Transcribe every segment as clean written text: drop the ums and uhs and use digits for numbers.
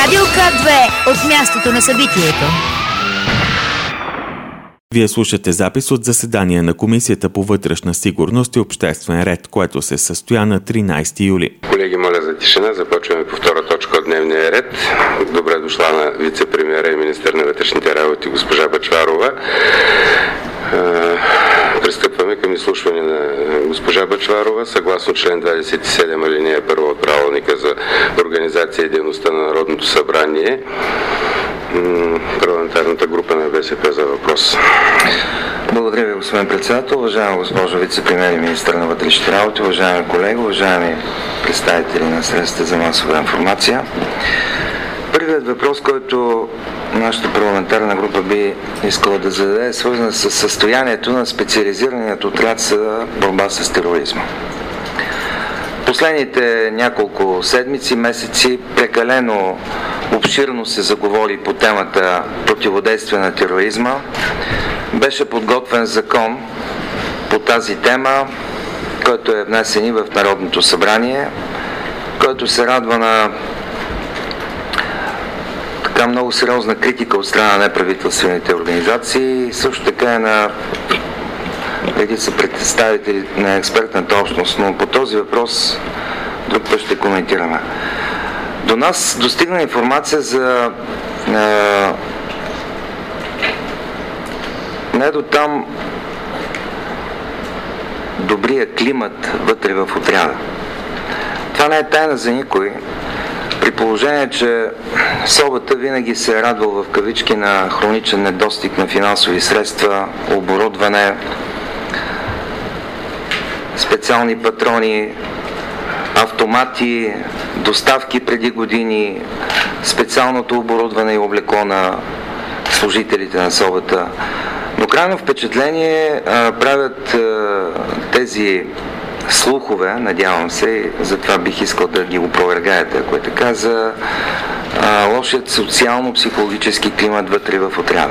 Радио К2 от мястото на събитието. Вие слушате запис от заседание на Комисията по вътрешна сигурност и обществен ред, което се състоя на 13 юли. Колеги, моля за тишина. Започваме по втора точка от дневния ред. Добре дошла на вице-премиера и министър на вътрешните работи госпожа Бъчварова. Пристъпваме към изслушване на госпожа Бъчварова. Съгласно член 27 алинея 1 от правилника за организация и дейността на Народното събрание, парламентарната група на БСП за въпрос. Благодаря ви, господин председател. Уважаема госпожо вице-премиер и министър на вътрешните работи, уважаеми колеги, уважаеми представители на средствата за масова информация. Първият въпрос, който нашата парламентарна група би искала да зададе, е свързан с състоянието на специализираният отряд за борба с тероризма. Последните няколко седмици, месеци прекалено обширно се заговори по темата противодействие на тероризма. Беше подготвен закон по тази тема, който е внесен и в Народното събрание, който се радва на така много сериозна критика от страна на неправителствените организации и също така е на редица представители на експертната общност, но по този въпрос друг път ще коментираме. До нас достигна информация за не до там добрия климат вътре в отряда. Това не е тайна за никой, при положение, че СОБ-та винаги се е радвал в кавички на хроничен недостиг на финансови средства, оборудване, специални патрони, автомати, доставки преди години, специалното оборудване и облекло на служителите на СОБ-та. Но крайно впечатление правят тези слухове, надявам се, и затова бих искал да ги опровергаете, ако е така, за лошият социално-психологически климат вътре в отряда.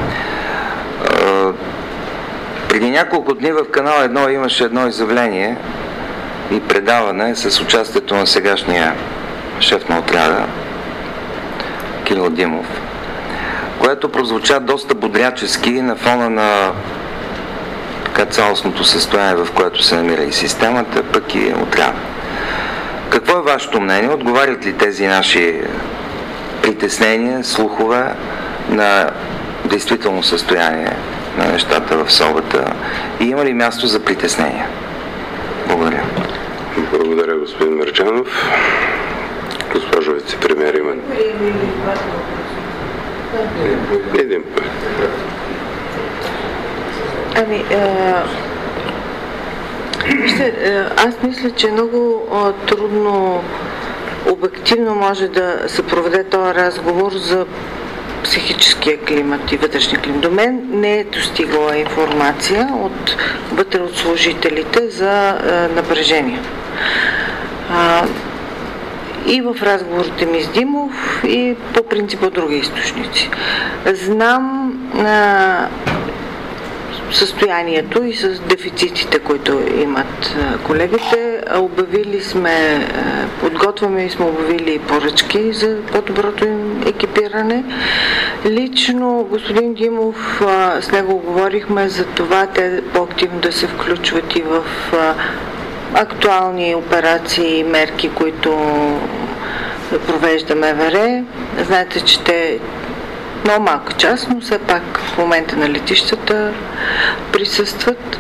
Преди няколко дни в канал 1 имаше едно изявление и предаване с участието на сегашния шеф на отряда Кирил Димов, което прозвуча доста бодрячески на фона на така цялостното състояние, в което се намира и системата, пък и отряда. Какво е вашето мнение? Отговарят ли тези наши притеснения, слухове на действително състояние на нещата в СОБ-та и има ли място за притеснения? Благодаря. Благодаря, господин Мерджанов. Госпожо вице-премиер, има един път. Аз мисля, че много трудно обективно може да се проведе този разговор за психическия климат и вътрешния климат. До мен не е достигала информация вътре от служителите за напрежение. И в разговорите ми с Димов, и по принцип от други източници. Знам състоянието и с дефицитите, които имат колегите. Подготвяме и сме обявили поръчки за по-доброто им екипиране. Лично господин Димов, с него говорихме за това те по-активно да се включват и в актуални операции и мерки, които провежда МВР. Знаете, че те много малка част, но все пак в момента на летищата присъстват.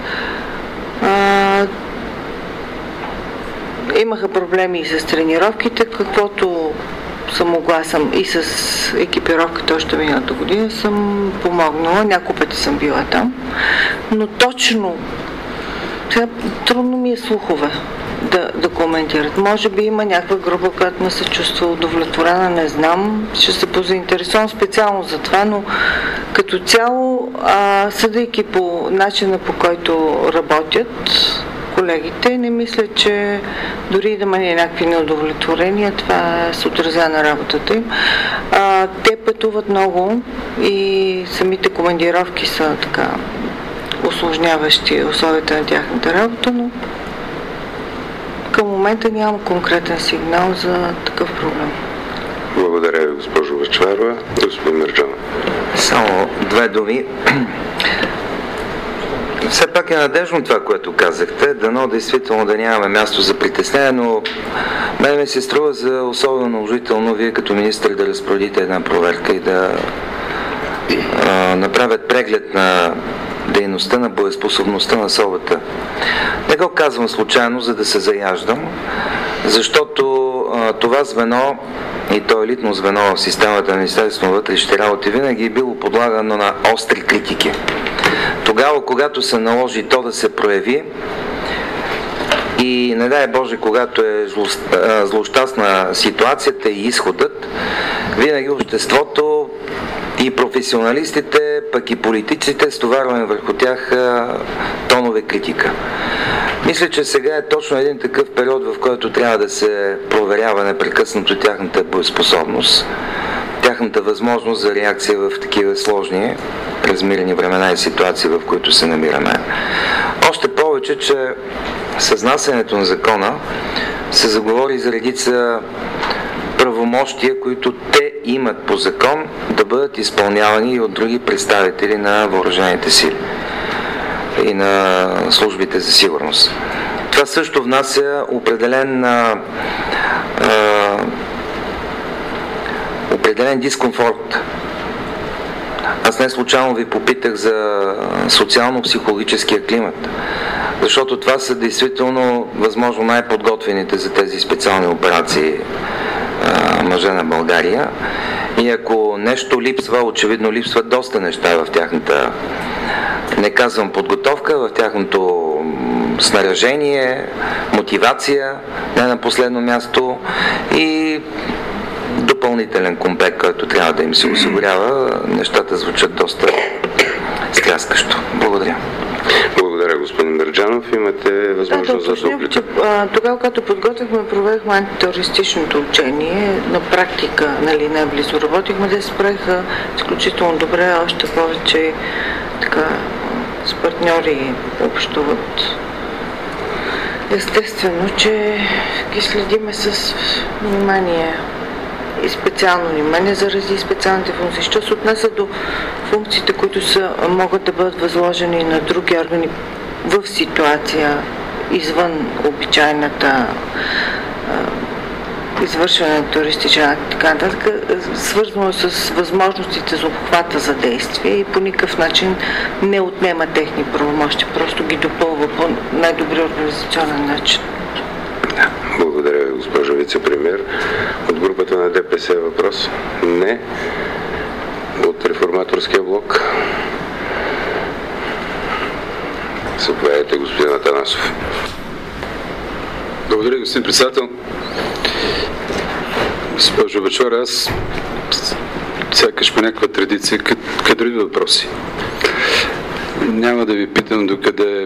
Имаха проблеми и с тренировките, каквото съм могла и с екипировката още миналата година съм помогнала. Няколко пъти съм била там. Но точно трудно ми е слухове да коментират. Може би има някаква група, която не се чувства удовлетворена, не знам. Ще се позаинтересувам специално за това, но като цяло, съдейки по начина, по който работят колегите, не мисля, че дори да има някакви неудовлетворения, това се отразява на работата им. Те пътуват много и самите командировки са така усложняващи условията на тяхната работа, но към момента нямам конкретен сигнал за такъв проблем. Благодаря ви, госпожо Бъчварова. Господин Мерджанов. Само две думи. Все пак е надежно това, което казахте. Дано действително да нямаме място за притеснение, но мен ми се струва за особено наложително вие като министър да разпоредите една проверка и да направят преглед на дейността, на боеспособността на СОБТ. Не го казвам случайно, за да се заяждам, защото това звено и то елитно звено в системата на Министерството на вътрешните работи винаги е било подлагано на остри критики. Тогава, когато се наложи то да се прояви и не дай Боже, когато е злощастна ситуацията и изходът, винаги обществото и професионалистите, пък и политиците стоварваме върху тях тонове критика. Мисля, че сега е точно един такъв период, в който трябва да се проверява непрекъснато тяхната боеспособност, тяхната възможност за реакция в такива сложни, размирени времена и ситуации, в които се намираме. Още повече, че с внасянето на закона се заговори за редица правомощия, които те имат по закон да бъдат изпълнявани и от други представители на въоръжените сили и на службите за сигурност. Това също внася определен дискомфорт. Аз не случайно ви попитах за социално-психологическия климат, защото това са действително възможно най-подготвените за тези специални операции мъже на България. И ако нещо липсва, очевидно липсват доста неща в тяхната, не казвам подготовка, в тяхното снаряжение, мотивация, не на последно място, и допълнителен комплект, който трябва да им се осигурява, нещата звучат доста стряскащо. Благодаря. Благодаря, господин Мерджанов. Имате възможност за дуплика. Тогава, когато подготвихме, проведохме антитерористичното учение. На практика, не близо работихме, те се справиха изключително добре, още повече така с партньори общуват. Естествено, че ги следиме с внимание и специално внимание заради специалните функции. Що се отнася до функциите, които могат да бъдат възложени на други органи в ситуация извън обичайната извършване на терористичен акт, така нататък, свързано с възможностите за обхвата за действие и по никакъв начин не отнема техни правомощи, просто ги допълва по най-добри организационен начин. Благодаря ви, госпожо вице-премиер. От групата на ДПС въпрос? Не. От Реформаторския блок? Заповядайте, господин Атанасов. Благодаря, господин председател. Госпожо Бъчварова, аз сякаш по някаква традиция кадрови въпроси. Няма да ви питам докъде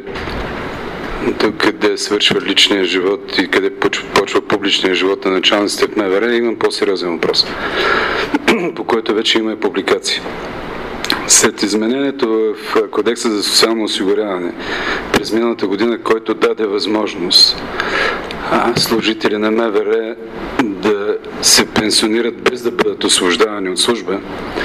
свършва личния живот и къде почва публичния живот на началниците в МВР. Имам по-сериозен въпрос, по който вече има и публикации. След изменението в Кодекса за социално осигуряване през миналата година, който даде възможност служители на МВР да се пенсионират без да бъдат освобождавани от служба,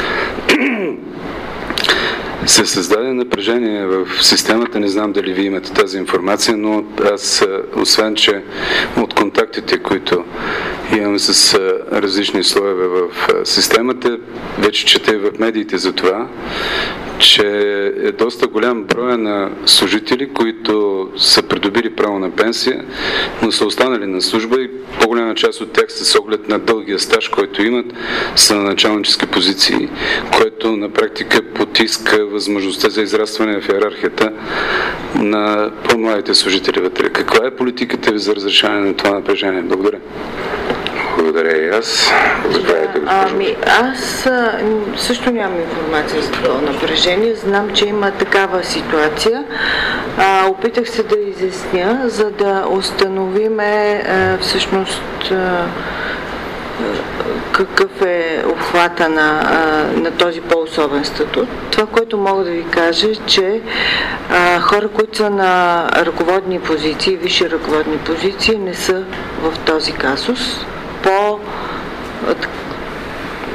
се създаде напрежение в системата. Не знам дали ви имате тази информация, но аз, освен че от контактите, които имаме с различни слоеве в системата, вече чета и в медиите за това, че е доста голям броя на служители, които са придобили право на пенсия, но са останали на служба и по-голяма част от тях с оглед на дългия стаж, който имат, са на началнически позиции, което на практика потиска възможността за израстване в иерархията на по-младите служители вътре. Каква е политиката ви за разрешаване на това напрежение? Благодаря. Благодаря и аз. Аз също нямам информация за това напрежение. Знам, че има такава ситуация. Опитах се да изясня, за да установиме всъщност какъв е обхвата на този по-особен статут. Това, което мога да ви кажа, е, че хора, които са на ръководни позиции, висши ръководни позиции, не са в този казус. По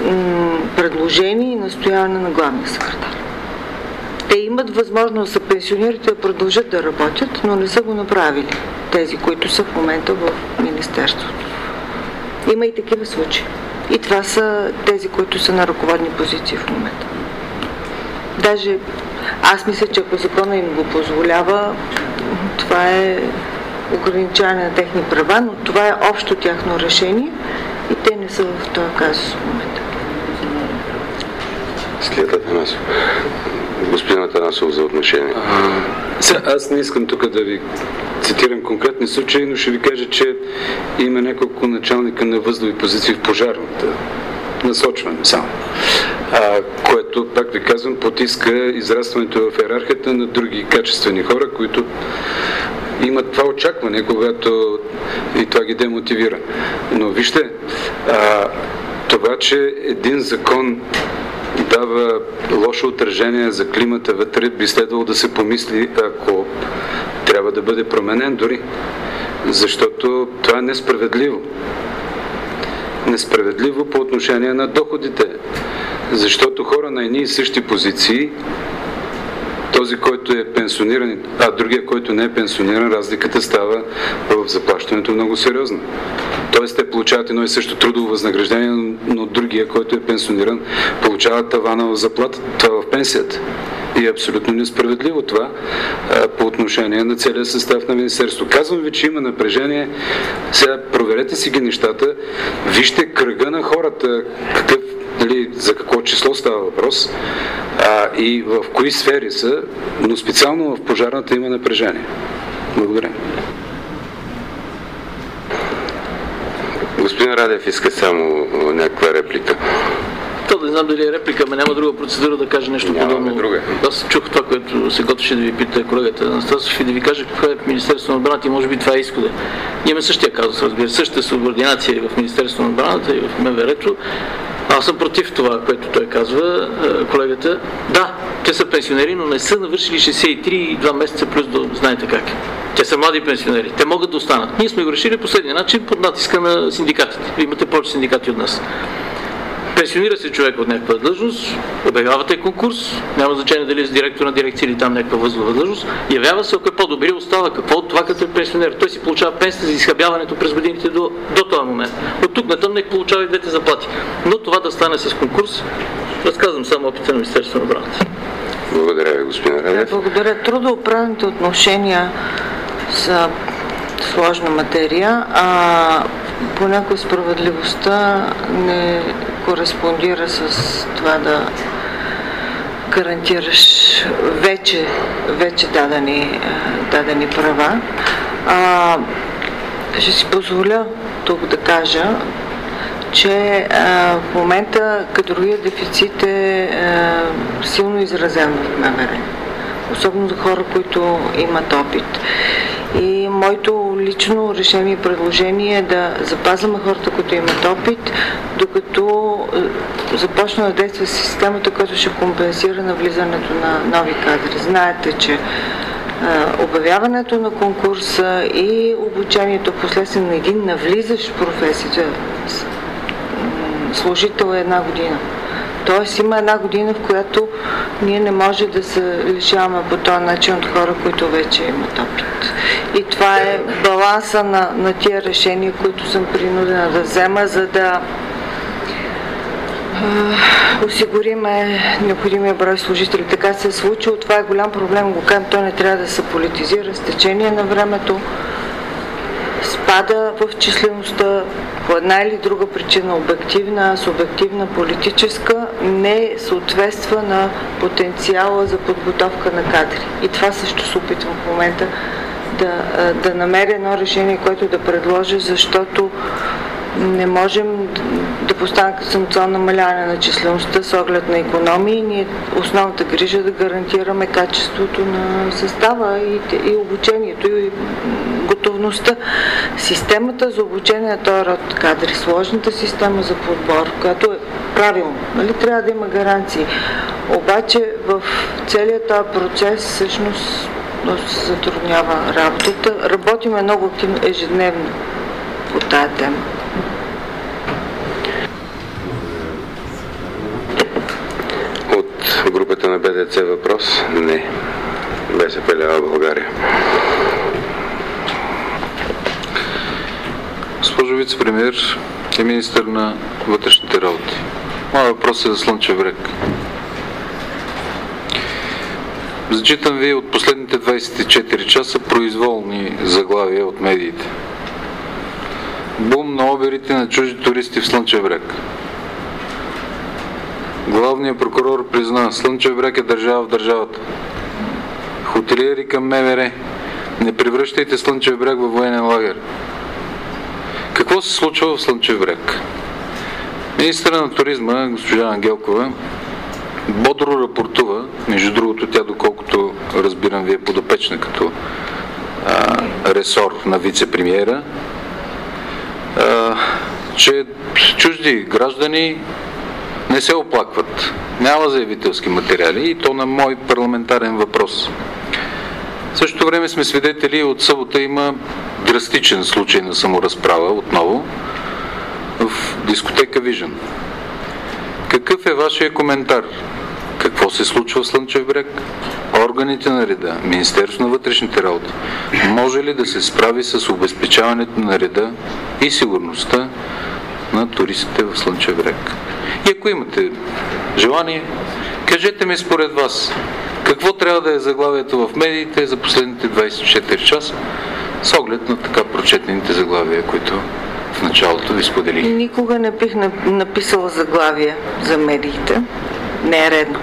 предложение и настояване на главния секретар. Те имат възможност да се пенсионират и да продължат да работят, но не са го направили. Тези, които са в момента в Министерството. Има и такива случаи. И това са тези, които са на ръководни позиции в момента. Даже аз мисля, че ако закона им го позволява, това е ограничаване на техни права, но това е общо тяхно решение и те не са в този казус в момента. След Атанасов. Господин Атанасов за отношение. Аз не искам тук да ви цитирам конкретни случаи, но ще ви кажа, че има няколко началника на възлови позиции в пожарната. Насочване само. Което, пак ви казвам, потиска израстването в йерархията на други качествени хора, които имат това очакване, когато и това ги демотивира. Но вижте, това, че един закон дава лошо отражение за климата вътре, би следвало да се помисли, ако трябва да бъде променен дори. Защото това е несправедливо. Несправедливо по отношение на доходите. Защото хора на едни и същи позиции, този, който е пенсиониран, а другия, който не е пенсиониран, разликата става в заплащането много сериозна. Тоест те получават едно и също трудово възнаграждение, но другия, който е пенсиониран, получава тавана в заплата, това в пенсията. И е абсолютно несправедливо това по отношение на целия състав на Министерството. Казвам ви, че има напрежение. Сега проверете си ги нещата, вижте кръга на хората, за какво число става въпрос и в кои сфери са, но специално в пожарната има напрежение. Благодаря. Господин Радев иска само някаква реплика. То да не знам дали е реплика, ама няма друга процедура да кажа нещо подобно. Друга. Аз чух това, което се готвеше да ви пита колегата Анастасов и да ви кажа какво е Министерството на отбраната и може би това е изхода. Ние имаме същия казус, разбира се, същата субординация и в Министерството на отбраната и в МВР-то. Аз съм против това, което той казва, колегата. Да, те са пенсионери, но не са навършили 63 и 2 месеца плюс до знаете как. Те са млади пенсионери. Те могат да останат. Ние сме го решили последния начин под натиска на синдикатите. Вие имате повече синдикати от нас. Пенсионира се човек от някаква длъжност, обявявате конкурс, няма значение дали е с директор на дирекция или там някаква възлова длъжност, явява се, ако е по-добре, остава. Какво от това, като е пенсионер? Той си получава пенсията за изхабяването през годините до този момент. От тук натам нека получава и двете заплати. Но това да стане с конкурс, разказвам само опита на Министерството на отбраната. Благодаря ви, господин Радев. Благодаря. Трудоуправните отношения са сложна материя, понякога справедливостта не кореспондира с това да гарантираш вече дадени права. Ще си позволя тук да кажа, че в момента кадровия дефицит е силно изразен в МВР. Особено за хора, които имат опит. И моето лично решение и предложение е да запазваме хората, които имат опит, докато започне да действа системата, която ще компенсира навлизането на нови кадри. Знаете, че обявяването на конкурса и обучението последствие на един навлизащ в професията служител е 1 година. Тоест има 1 година, в която ние не може да се лишаваме по този начин от хора, които вече имат опит. И това е баланса на тия решения, които съм принудена да взема, за да осигуриме необходимия брой служители. Така се е случило. Това е голям проблем. Го казвам, той не трябва да се политизира с течение на времето. Спада в числеността по една или друга причина, обективна, субективна, политическа, не съответства на потенциала за подготовка на кадри. И това също се опитвам в момента да намеря едно решение, което да предложа, защото не можем да поставим самоцелно намаляване на числеността с оглед на икономии. Ние основната грижа е да гарантираме качеството на състава и обучението и готовността. Системата за обучение на този род кадри, сложната система за подбор, която е правилно, нали, трябва да има гаранции. Обаче в целият този процес всъщност се затруднява работата. Работиме много активно ежедневно по тая тема. групата на БДЦ въпрос? Не. БСП лява България. Госпожо вице-премиер и министър на вътрешните работи, моят въпрос е за Слънчев бряг. Зачитам ви от последните 24 часа произволни заглавия от медиите. Бум на обирите на чужди туристи в Слънчев бряг. Главният прокурор призна: Слънчев бряг е държава в държавата. Хотелиери към МВР: не превръщайте Слънчев бряг във военен лагер. Какво се случва в Слънчев бряг? Министърът на туризма, госпожа Ангелкова, бодро рапортува, между другото тя, доколкото разбирам, ви е подопечна като ресор на вице-премиера, че чужди граждани не се оплакват. Няма заявителски материали, и то на мой парламентарен въпрос. В същото време сме свидетели, от събота има драстичен случай на саморазправа отново в дискотека Vision. Какъв е вашия коментар? Какво се случва в Слънчев бряг? Органите на реда, Министерството на вътрешните работи, може ли да се справи с обезпечаването на реда и сигурността на туристите в Слънчев бряг? И ако имате желание, кажете ми според вас, какво трябва да е заглавието в медиите за последните 24 часа, с оглед на така прочетените заглавия, които в началото ви споделих? Никога не бих написала заглавия за медиите. Не е редно.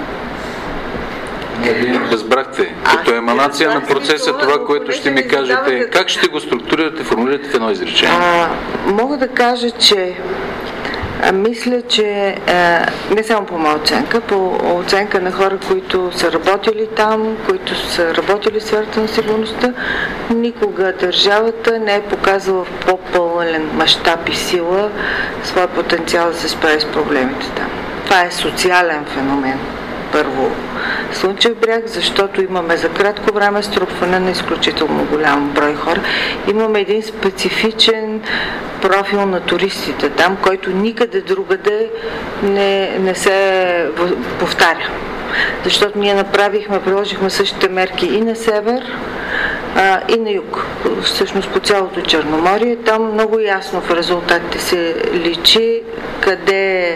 Разбрахте, като еманация на процеса, това, което ще ми кажете, как ще го структурирате, формулирате в едно изречение? Мога да кажа, че мисля, че не само по моя оценка, по оценка на хора, които са работили там, които са работили в сферата на сигурността, никога държавата не е показала в по-пълен мащаб и сила своя потенциал да се справи с проблемите там. Това е социален феномен. Първо, Слънчев бряг, защото имаме за кратко време струпване на изключително голям брой хора. Имаме един специфичен профил на туристите там, който никъде другаде не се повтаря. Защото ние приложихме същите мерки и на север, и на юг. Всъщност по цялото Черноморие. Там много ясно в резултатите се личи къде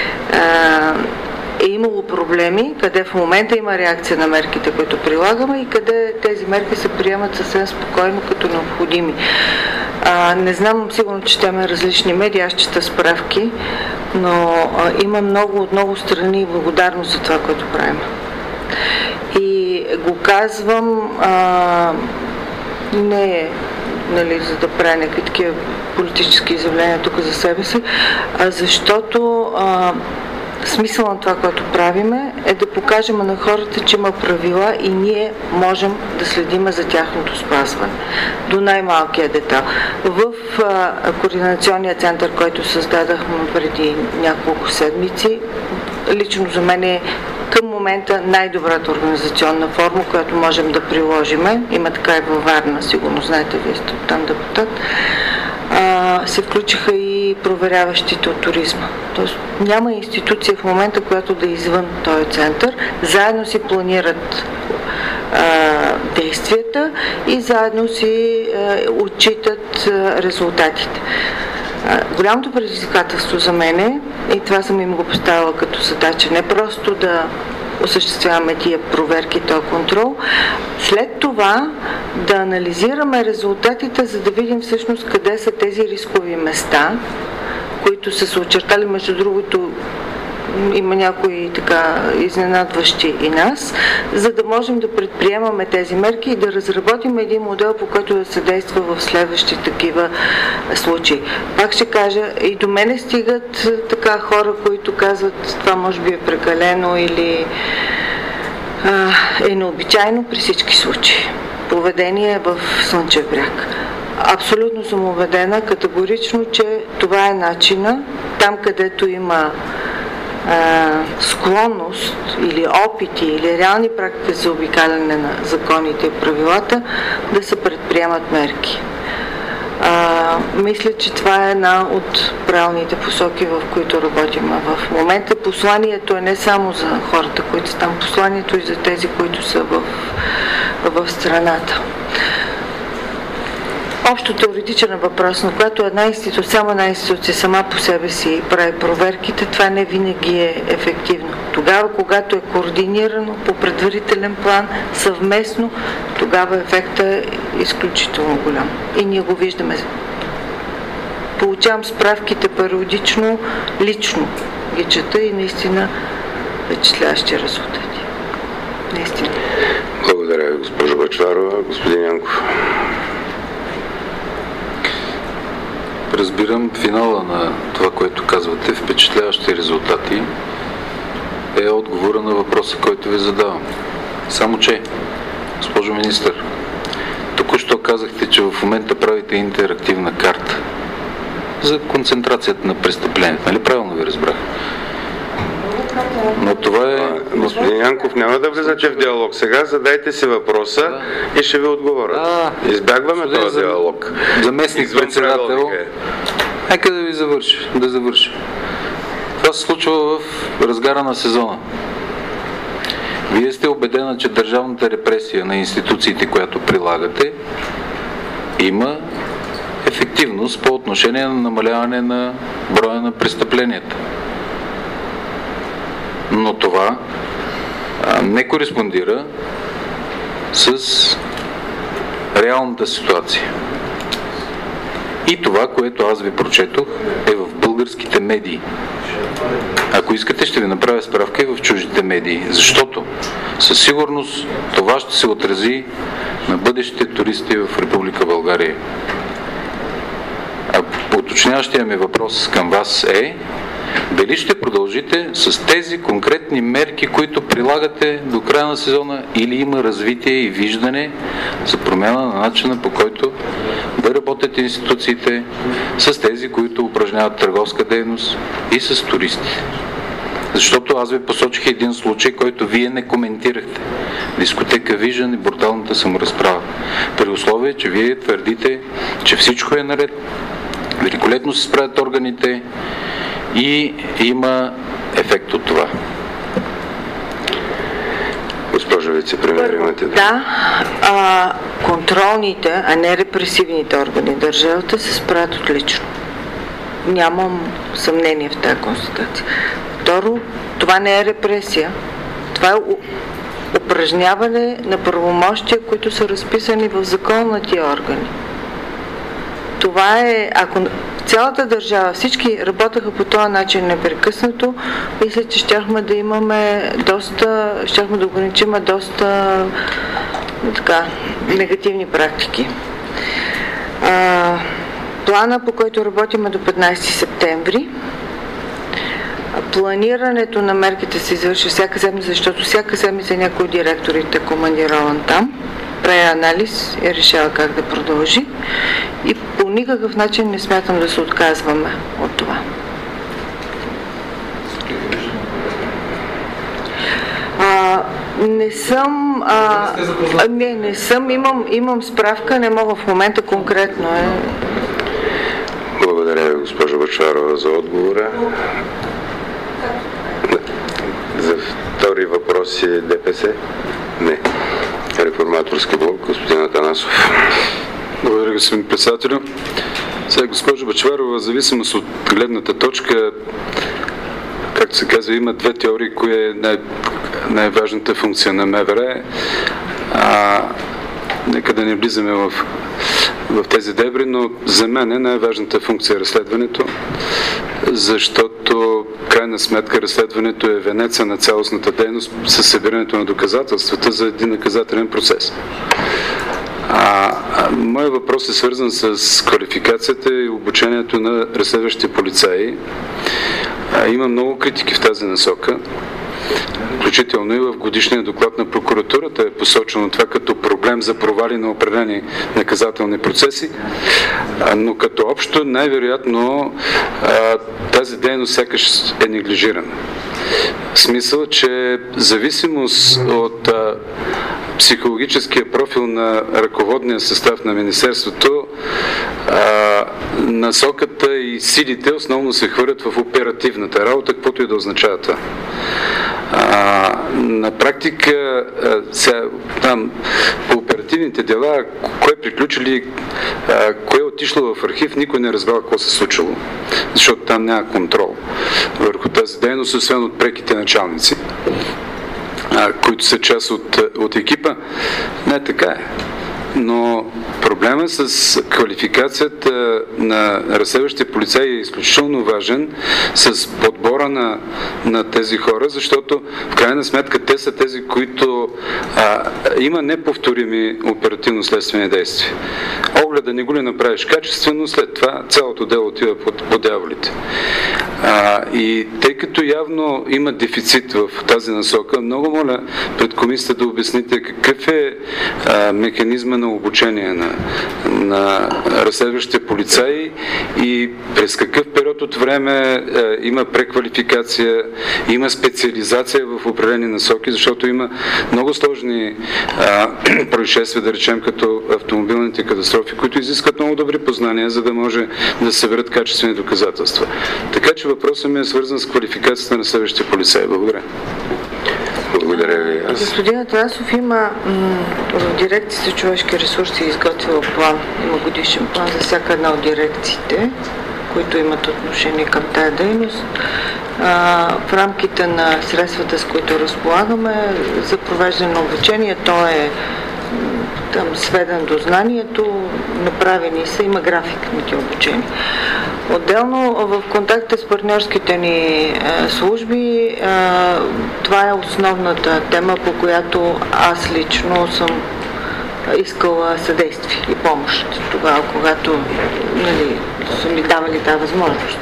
е имало проблеми, къде в момента има реакция на мерките, които прилагаме, и къде тези мерки се приемат съвсем спокойно като необходими. Не знам, сигурно четеме различни медии, аз чета справки, но има от много страни благодарност за това, което правим. И го казвам не за да правя някакви такива политически изявления тук за себе си, защото смисъл на това, което правиме, е да покажем на хората, че има правила и ние можем да следим за тяхното спазване. До най-малкия детал. В координационния център, който създадахме преди няколко седмици, лично за мен е към момента най-добрата организационна форма, която можем да приложиме. Има така и във Варна, сигурно знаете, вие сте там депутат. Се включиха и проверяващите от туризма. Тоест няма институция в момента, която да е извън този център. Заедно си планират действията и заедно си отчитат резултатите. Голямото предизвикателство за мен е, и това съм им го поставила като задача, не просто да осъществяваме тия проверки, този контрол, след това да анализираме резултатите, за да видим всъщност къде са тези рискови места, които са се очертали. Между другото, има някои така изненадващи и нас, за да можем да предприемаме тези мерки и да разработим един модел, по който да се действа в следващи такива случаи. Пак ще кажа, и до мене стигат така хора, които казват, това може би е прекалено или е необичайно при всички случаи. Поведение в Слънчев бряг. Абсолютно съм убедена категорично, че това е начина, там където има склонност или опити или реални практики за обикаляне на законите и правилата, да се предприемат мерки. Мисля, че това е една от правилните посоки, в които работим. В момента посланието е не само за хората, които са там, посланието и за тези, които са в страната. Общо теоретичен въпрос, на която само една институция сама по себе си прави проверките, това не винаги е ефективно. Тогава, когато е координирано по предварителен план, съвместно, тогава ефектът е изключително голям. И ние го виждаме. Получавам справките периодично, лично ги чета и наистина впечатляващи резултати. Наистина. Благодаря, госпожо Бъчварова. Господин Янков. Разбирам финала на това, което казвате, впечатляващи резултати, е отговора на въпроса, който ви задавам. Само че, госпожо министър, току-що казахте, че в момента правите интерактивна карта за концентрацията на престъплението. Нали правилно ви разбрах? Но това е... Господин Янков, няма да влизате в диалог. Сега задайте си въпроса и ще ви отговоря. Избягваме този диалог. Заместник председател. Нека да ви завърши. Това се случва в разгара на сезона. Вие сте убедена, че държавната репресия на институциите, която прилагате, има ефективност по отношение на намаляване на броя на престъпленията. Но това не кореспондира с реалната ситуация. И това, което аз ви прочетох, е в българските медии. Ако искате, ще ви направя справка и в чуждите медии, защото със сигурност това ще се отрази на бъдещите туристи в Република България. А уточняващия ми въпрос към вас е: дали ще продължите с тези конкретни мерки, които прилагате до края на сезона, или има развитие и виждане за промяна на начина, по който да работят институциите с тези, които упражняват търговска дейност и с туристите? Защото аз ви посочих един случай, който вие не коментирахте. Дискотека Вижън и бруталната саморазправа. При условие, че вие твърдите, че всичко е наред, великолепно се справят органите и има ефект от това. Госпожо вицепремиер, имате да. Контролните, а не репресивните органи в държавата се справят отлично. Нямам съмнение в тази констатация. Второ, това не е репресия. Това е упражняване на правомощия, които са разписани в закон на тия органи. Това е, ако цялата държава, всички работеха по този начин непрекъснато, мисля, че щяхме да имаме щяхме да ограничим доста негативни практики. Плана, по който работим, до 15 септември. Планирането на мерките се извършва всяка седмица, защото всяка седмица някой от директорите е командирован там, прави анализ и решава как да продължи. И по никакъв начин не смятам да се отказваме от това. Не съм, имам справка, не мога в момента конкретно. Благодаря ви, госпожо Бъчварова, за отговора. За втори въпрос е ДПС? Не. Реформаторски блок, господин Атанасов. Благодаря, господин председател. Сега, госпожо Бъчварова, в зависимост от гледната точка, както се казва, има две теории, коя е най-важната функция на МВР. Нека да не влизаме в тези дебри, но за мен е най-важната функция разследването, защото крайна сметка разследването е венеца на цялостната дейност със събирането на доказателствата за един наказателен процес. Моят въпрос е свързан с квалификацията и обучението на разследващите полицаи. Има много критики в тази насока. Включително и в годишния доклад на прокуратурата е посочено това като проблем за провали на определени наказателни процеси, но като общо най-вероятно тази дейност сякаш е неглижирана. В смисъл, че зависимост от психологическия профил на ръководния състав на Министерството, насоката и силите основно се хвърлят в оперативната работа, каквото и да означава това. На практика, там, по оперативните дела, кое приключили, кое е отишло в архив, никой не разбрал какво се случило, защото там няма контрол върху тази дейност, освен от преките началници, които са част от екипа. Не, така е. Но проблема с квалификацията на разследващите полицаи е изключително важен с подбора на тези хора, защото в крайна сметка те са тези, които има неповторими оперативно-следствени действия. Огледа не го ли направиш качествено, след това цялото дело отива по дяволите. И тъй като явно има дефицит в тази насока, много моля пред комисията да обясните какъв е механизма на обучение на разследващите полицаи и през какъв период от време има преквалификация, има специализация в определени насоки, защото има много сложни происшествия, да речем, като автомобилните катастрофи, които изискват много добри познания, за да може да се съберат качествени доказателства. Така че въпросът ми е свързан с квалификацията на следващите полицаи. Благодаря. Благодаря ви. Господин Атанасов, има в дирекцията човешки ресурси изготвила план, има годишен план за всяка една от дирекциите, които имат отношение към тая дейност. В рамките на средствата, с които разполагаме за провеждане на обучение, то е там сведен до знанието, направени са, има график на тия обучения. Отделно в контакта с партньорските ни служби, това е основната тема, по която аз лично съм искала съдействие и помощ тогава, когато са ми давали тази възможност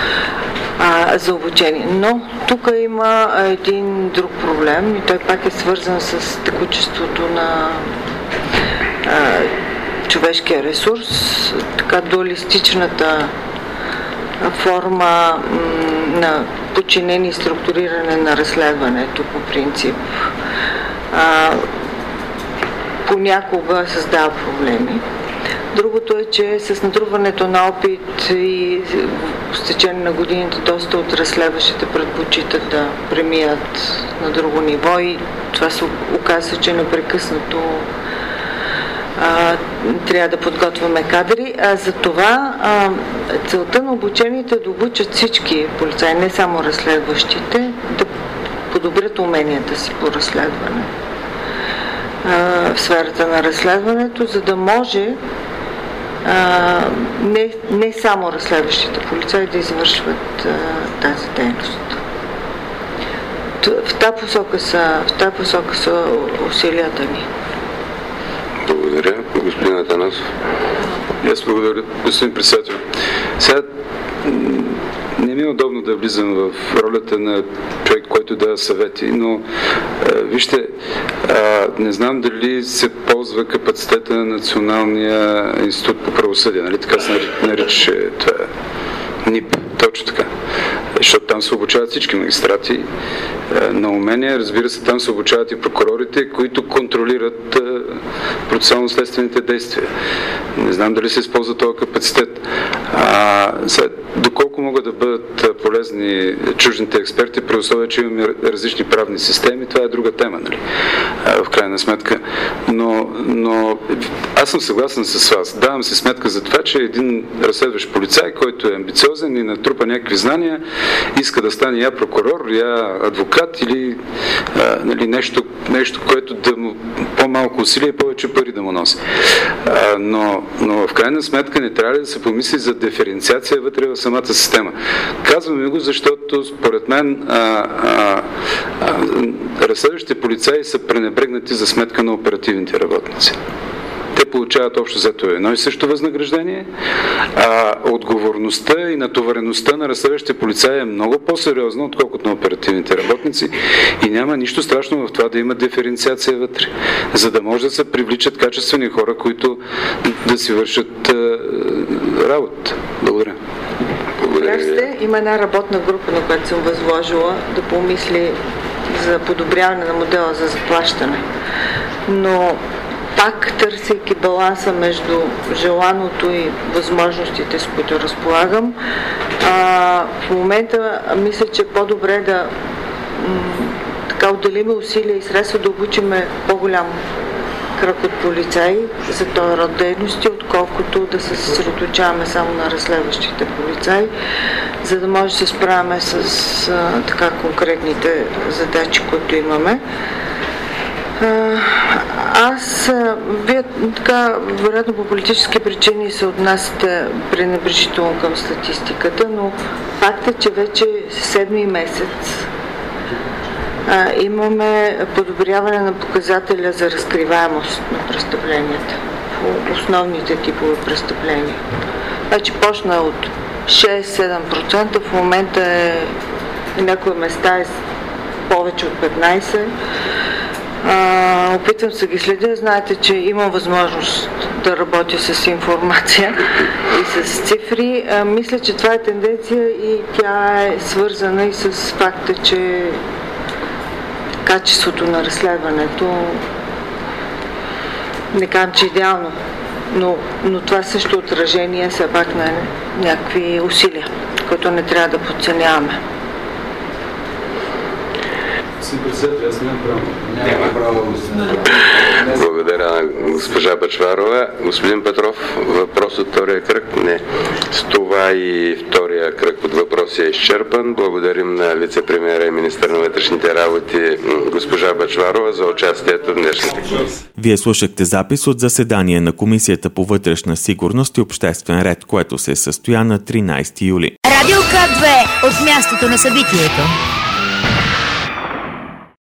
за обучение. Но тук има един друг проблем и той пак е свързан с текучеството на човешкия ресурс, така дуалистичната форма на подчинение и структуриране на разследването по принцип. Понякога създава проблеми. Другото е, че с натрупването на опит и с течение на годините доста от разследващите предпочитат да премият на друго ниво и това се оказва, че непрекъснато трябва да подготвяме кадри. За това целта на обучението е да обучат всички полицаи, не само разследващите, да подобрят уменията си по разследване в сферата на разследването, за да може не само разследващите полицаи да извършват тази дейност. В тази посока са усилията ни. Благодаря. Господин Атанасов. Аз благодаря, господин председател. Сега не ми е удобно да влизам в ролята на човек, който дава съвети, но вижте, не знам дали се ползва капацитета на Националния институт по правосъдие, нали така се нарича това НИП, точно така. Защото там се обучават всички магистрати на умения, разбира се, там се обучават и прокурорите, които контролират процесуално-следствените действия. Не знам дали се използва този капацитет. Доколко могат да бъдат полезни чуждите експерти, при условие, че имаме различни правни системи, това е друга тема, нали? В крайна сметка. Но аз съм съгласен с вас. Давам си сметка за това, че един разследващ полицай, който е амбициозен и натрупа някакви знания, иска да стане я прокурор, я адвокат или нали, нещо, което да му по-малко усилия и повече пари да му носи. Но в крайна сметка не трябва ли да се помисли за диференциация вътре в самата система. Казваме го, защото според мен разследващите полицаи са пренебрегнати за сметка на оперативните работници. Те получават общо взето едно и също възнаграждение, отговорността и натовареността на разследващите полицаи е много по-сериозна, отколкото на оперативните работници и няма нищо страшно в това да има диференциация вътре, за да може да се привличат качествени хора, които да си вършат работа. Благодаря. Има една работна група, на която съм възложила да помисли за подобряване на модела за заплащане. но пак търсейки баланса между желаното и възможностите, с които разполагам. В момента мисля, че е по-добре да отделиме усилия и средства да обучиме по-голям кръг от полицаи за този род дейности, отколкото да се съсредоточаваме само на разследващите полицаи, за да може да се справяме с конкретните задачи, които имаме. Вие вероятно по политически причини се отнасяте пренебрежително към статистиката, но факт е, че вече 7-ми месец имаме подобряване на показателя за разкриваемост на престъпленията по основните типове престъпления. Значи почна от 6-7%, в момента на някои места е повече от 15%. Опитвам се ги следя. Знаете, че имам възможност да работя с информация и с цифри. Мисля, че това е тенденция и тя е свързана и с факта, че качеството на разследването, не казвам, че идеално, но това също отражение все пак на някакви усилия, които не трябва да подценяваме. Благодаря на госпожа Бъчварова. Господин Петров, въпрос от втория кръг? Не. С това и втория кръг от въпроси е изчерпан. Благодарим на вице-премиера и министър на вътрешните работи госпожа Бъчварова за участието в днешната комисия. Вие слушахте запис от заседание на Комисията по вътрешна сигурност и обществен ред, което се състоя на 13 юли. Радио К2 от мястото на събитието.